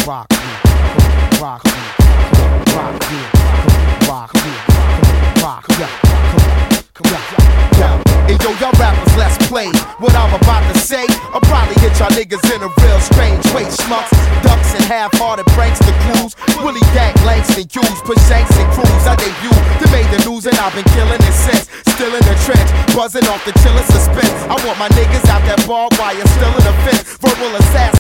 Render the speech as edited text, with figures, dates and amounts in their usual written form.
rock with, rock with, rock with, rock with, rock with, come on. Hey yo, y'all rappers, let's play. What I'm about to say, I'll probably hit y'all niggas in a real strange way. Schmucks, ducks, and half-hearted pranks to clues. Willie Gang, Langston Hughes, push Shanks and Crews. I debut, they made the news and I've been killing it since. Still in the trench, buzzing off the chillin' suspense. I want my niggas out that barbed wire, still in the fence. Verbal assassin.